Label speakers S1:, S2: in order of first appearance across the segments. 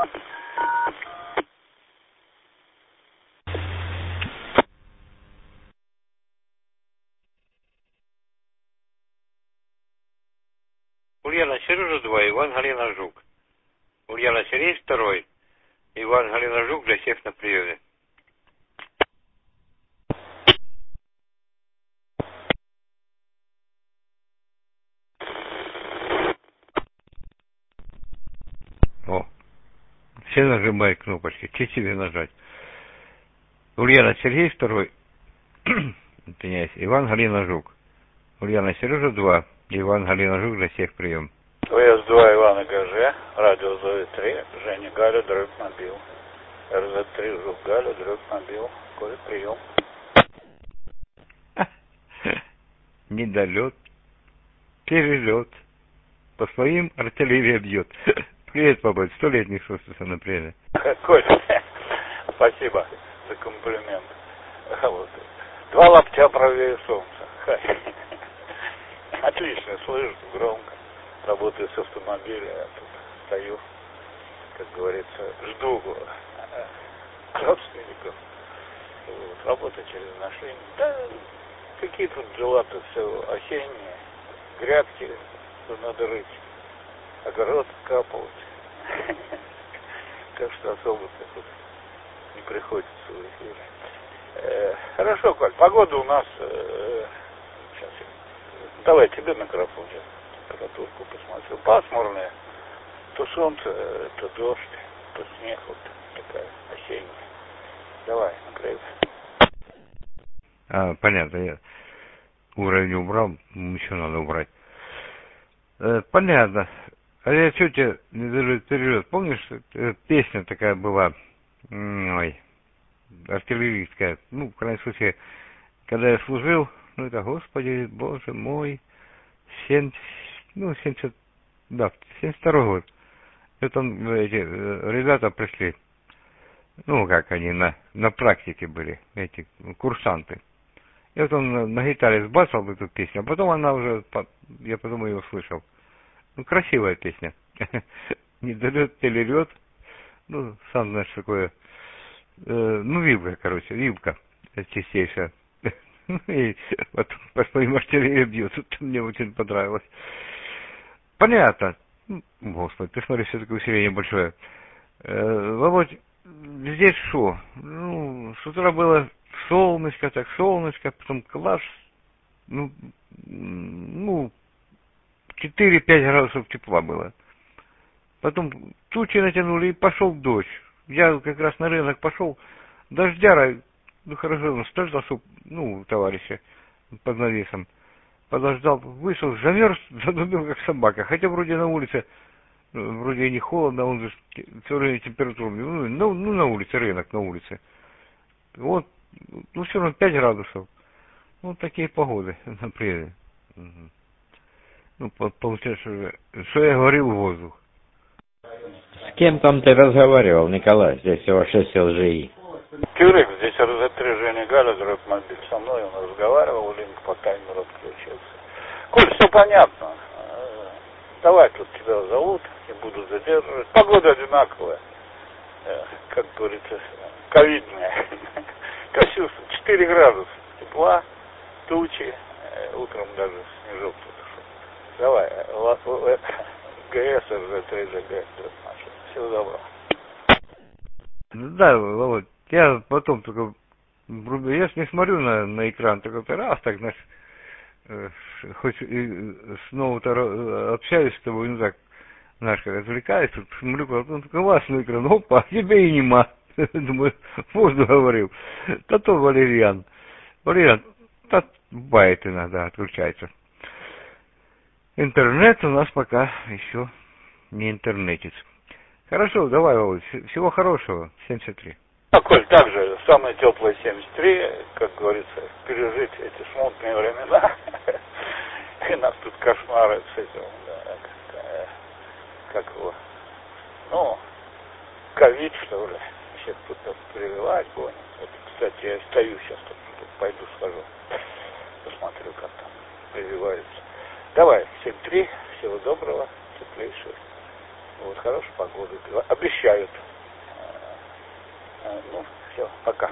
S1: Ульяна Сережа 2, Иван Галина Жук. Ульяна Сергей 2, Иван Галина Жук для всех на приеме. О, все нажимают кнопочки, что тебе нажать? Ульяна Сергей 2, извиняюсь, Иван Галина Жук. Ульяна Сережа 2, Иван Галина Жук для всех прием.
S2: ВС-2 Ивана ГЖ, радио ЗВ-3, Женя Галя, дробь мобил. РЗ-3 Жук Галя, дробь мобил. Коля, прием.
S1: Недолет, перелет, по своим артиллерия бьет. Привет, папа, 100 лет не слышался на приеме.
S2: Коля, спасибо за комплимент. Вот. 2 лаптя правее солнца. Отлично, слышу громко. Работаю с автомобиля, я тут стою, как говорится, жду родственников. Вот, работа через нашли. Да, какие тут дела-то, все осенние, грядки, что надо рыть, огород капывать. Так что особо-то тут не приходится в эфире. Хорошо, Коль, погода у нас, сейчас, давай тебе микрофон, я температурку посмотрю, пасмурная, то солнце, то дождь, то снег, вот такая осенняя. Давай, накрыв.
S1: Понятно, я уровень убрал, еще надо убрать. Понятно. А я что тебе не держу перелет? Помнишь, песня такая была, ой, артиллерийская, ну, в крайнем случае, когда я служил, ну, это, Господи, Боже мой, 72 год. И там эти ребята пришли, ну, как они на практике были, эти курсанты. И вот он на гитаре сбасывал эту песню, а потом она уже, я потом ее услышал. Ну, красивая песня. Недолет, перелет. Ну, сам знаешь, такое. Ну, вилка, короче, вилка чистейшая. И вот по своим артиллерии бьет. Это мне очень понравилось. Понятно. Господи, ты смотри, все-таки усиление большое. Володь, здесь что? Ну, с утра было солнышко, потом класс. Ну, 4-5 градусов тепла было. Потом тучи натянули и пошел дождь. Я как раз на рынок пошел, дождяра, ну хорошо, он стаждался, ну, товарища под навесом. Подождал, вышел, замерз, задубил как собака. Хотя вроде на улице, вроде и не холодно, он же все время температуру, ну, на улице, рынок на улице. Вот, ну все равно 5 градусов. Вот такие погоды на природе. Ну, получается, что я говорил в воздух.
S3: С кем там ты разговаривал, Николай? Здесь всего 6 ЛЖИ.
S2: Тюрик, здесь РЗ-3 Женя Галя, дробь мобиль. Со мной он разговаривал, линк по таймеру отключился. Коль, все понятно. Давай, тут тебя зовут, не буду задерживать. Погода одинаковая. Как говорится, ковидная. Косился, 4 градуса тепла, тучи, утром даже снежок тут. Давай, ГС, РЗ-3, ЖГ, всего доброго.
S1: Да, Володь, я потом только, я ж не смотрю на экран, только раз так, знаешь, хоть и снова-то общаюсь с тобой, ну так, знаешь, как отвлекаюсь, тут смотрю, потом только классный экран, опа, тебе и нема. Думаю, воздух говорил. Да то Валерьян, да бывает иногда, отключается. Интернет у нас пока еще не интернетец. Хорошо, давай, Володь, всего хорошего, 73.
S2: Коль, также самое теплое 73, как говорится, пережить эти смутные времена. И нас тут кошмары с этим, да, как его, ну, ковид, что ли, всех тут прививать, понял. Вот, кстати, я стою сейчас, тут пойду схожу, посмотрю, как там прививаются. Давай, 7-3, всего доброго, теплейшего. Вот, хорошая погода. Обещают. Ну, все, пока.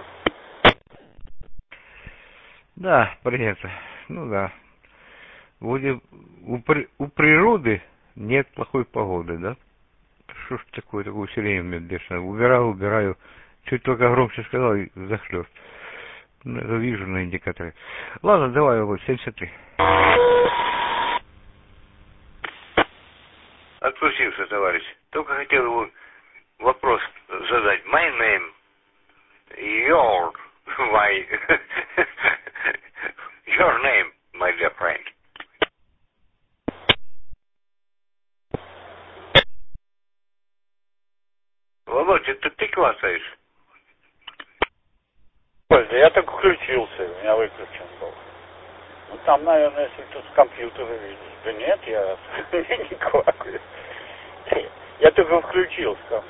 S1: Да, принято. Ну да. Вроде у природы нет плохой погоды, да? Что ж такое усиление у меня бешеное? Убираю. Чуть только громче сказал и захлёст. Ну, это вижу на индикаторе. Ладно, давай, вот, 73.
S4: Отключился, товарищ. Только хотел его вопрос задать. My name, your, your name, my dear friend. Володь, это ты классаешь?
S2: Польза, я так включился, у меня выключен был. Ну там, наверное, если ты с компьютера видишь. Да нет, я не квакаю. Я только включился.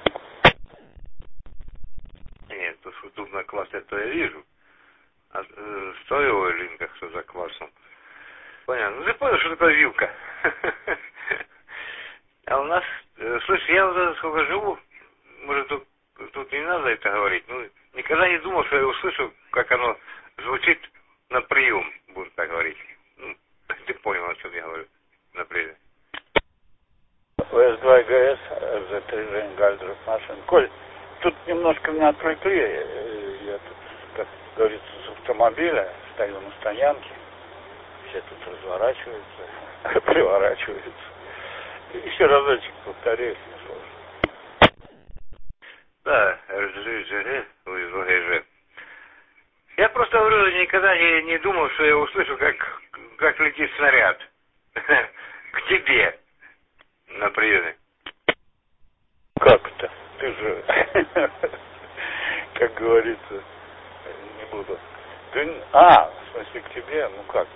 S4: Нет, то, что тут на классе, то я вижу. А стоило линка, что за классом. Понятно. Ну ты понял, что такое вилка? А у нас, слышь, я уже сколько живу, может тут не надо это говорить, ну никогда не думал, что я услышу, как оно звучит на прием, буду так говорить. Ну, ты понял, о чем я говорю, например.
S2: ВС-2 ГС, РЗ-3 Жень Гальдеров машин. Коль, тут немножко меня отвлекли, я тут, как говорится, с автомобиля, стою на стоянке, все тут разворачиваются, приворачиваются. Еще разочек повторюсь, не сложно.
S4: Да, РЖ, ВГЖ. Я просто говорю, никогда не думал, что я услышу, как летит снаряд к тебе на приеме.
S2: Как это? Ты же, как говорится, не буду. В смысле к тебе, ну как?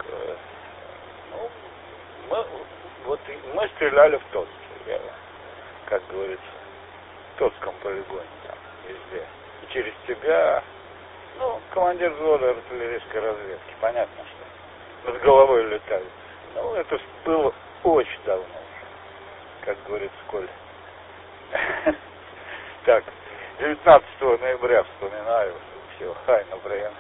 S2: Ну, мы стреляли в Тотске, как говорится, в Тотском полигоне там, везде. И через тебя, командир взвода артиллерийской разведки, понятно, что над головой летают. Ну, это было очень давно уже, как говорится, Коль. Так, 19 ноября вспоминаю, все, хай на брейн.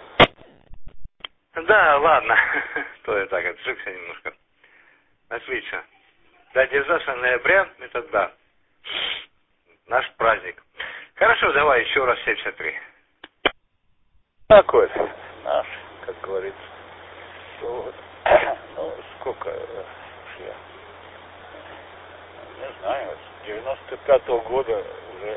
S4: Да, ладно. То я так отвлекся немножко. Отлично. Да, 19 ноября, это да. Наш праздник. Хорошо, давай еще раз 73.
S2: Такой наш, как говорится. Вот. Ну, сколько я не знаю, с 95-го года уже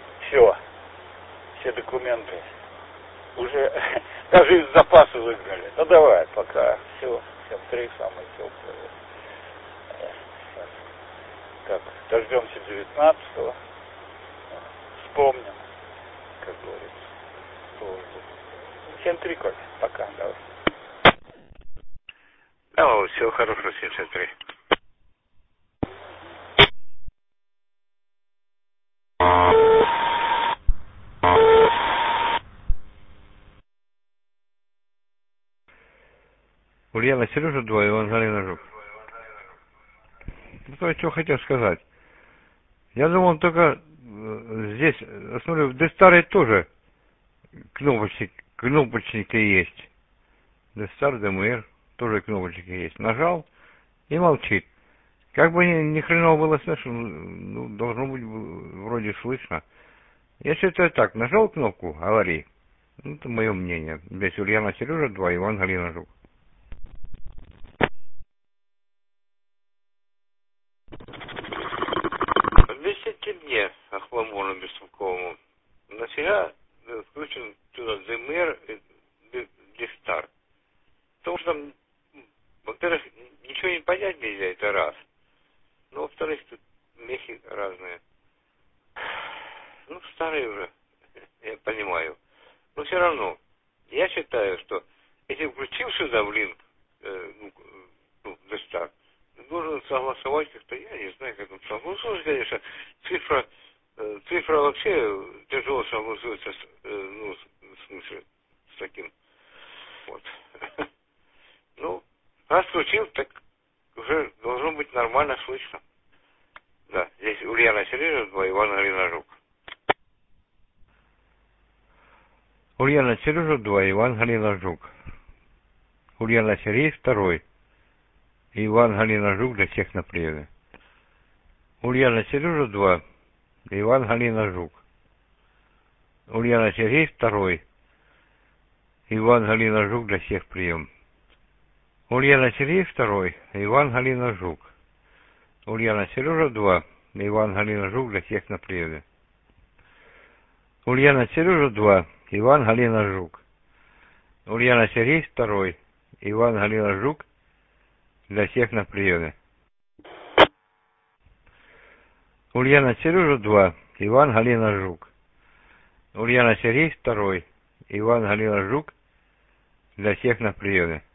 S2: все документы уже даже из запаса выгнали. Ну давай, пока все, 73 самые теплые. Так, дождемся 19-го. Вспомним, как говорится. 7-3, Коль, пока, давай.
S4: Да, всего хорошего, 73.
S1: Ульяна, Сережа 2, Иван Галина Жук. Ну, то, что хотел сказать. Я думал, только здесь, смотрю, в Дестаре тоже кнопочники есть. Дестар, ДМР, тоже кнопочники есть. Нажал и молчит. Как бы ни хрена было слышно, ну, должно быть вроде слышно. Если это так, нажал кнопку «Говори», ну, это мое мнение. Здесь Ульяна Сережа 2, Иван Галина Жук.
S4: Объясните мне, Ахламону Бестолковому, нафига включен туда ДМР и Дестар? Потому что там, во-первых, ничего не понять нельзя, это раз. Ну, во-вторых, тут мехи разные. Ну, старые уже, я понимаю. Но все равно, я считаю, что если включил сюда в линк, Дестар, должен согласовать как-то, я не знаю, как он согласуется, конечно, цифра вообще тяжело согласуется, в смысле, с таким, вот. Ну, раз включил, так уже должно быть нормально слышно. Да, здесь 2, Иван Галина Жук.
S1: Ульяна Сережа 2, Иван Галина Жук. Ульяна Сергей 2, Иван Галина Жук для всех на приеме. Ульяна Сережа 2, Иван Галина Жук. Ульяна Сергей 2, Иван Галина Жук для всех прием. Ульяна Сергей 2, Иван Галина Жук. Ульяна Сережа 2, Иван Галина Жук для всех на приеме. Ульяна Сережа 2, Иван Галина Жук. Ульяна Сергей 2, Иван Галина Жук для всех на приеме. Ульяна Сережа 2, Иван Галина Жук. Ульяна Сергей 2, Иван Галина Жук для всех на приеме.